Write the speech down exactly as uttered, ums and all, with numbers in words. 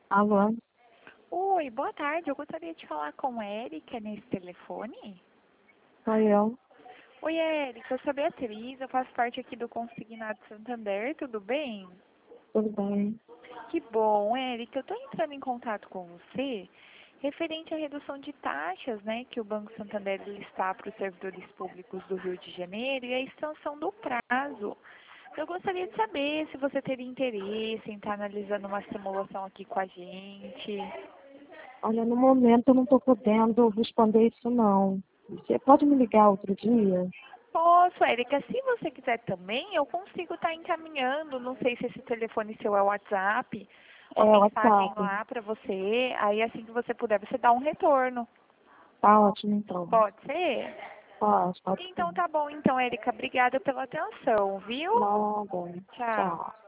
Alô? Oi, boa tarde. Eu gostaria de falar com a Érica nesse telefone. Sou eu. Oi, Érica. Eu sou a Beatriz. Eu faço parte aqui do Consignado Santander. Tudo bem? Tudo bem? Que bom, Érica. Eu estou entrando em contato com você referente à redução de taxas, né, que o Banco Santander ele está para os servidores públicos do Rio de Janeiro e a extensão do prazo. Eu gostaria de saber se você teria interesse em estar analisando uma simulação aqui com a gente. Olha, no momento eu não estou podendo responder isso não. Você pode me ligar outro dia? Posso, Érica. Se você quiser também, eu consigo estar encaminhando. Não sei se esse telefone seu é o WhatsApp. É, Uma mensagem WhatsApp. lá para você. Aí assim que você puder, você dá um retorno. Tá ótimo então. Pode ser? Pode, pode Então sim. tá bom. Então, Érica, obrigada pela atenção, viu? Nada. Tchau. Tchau.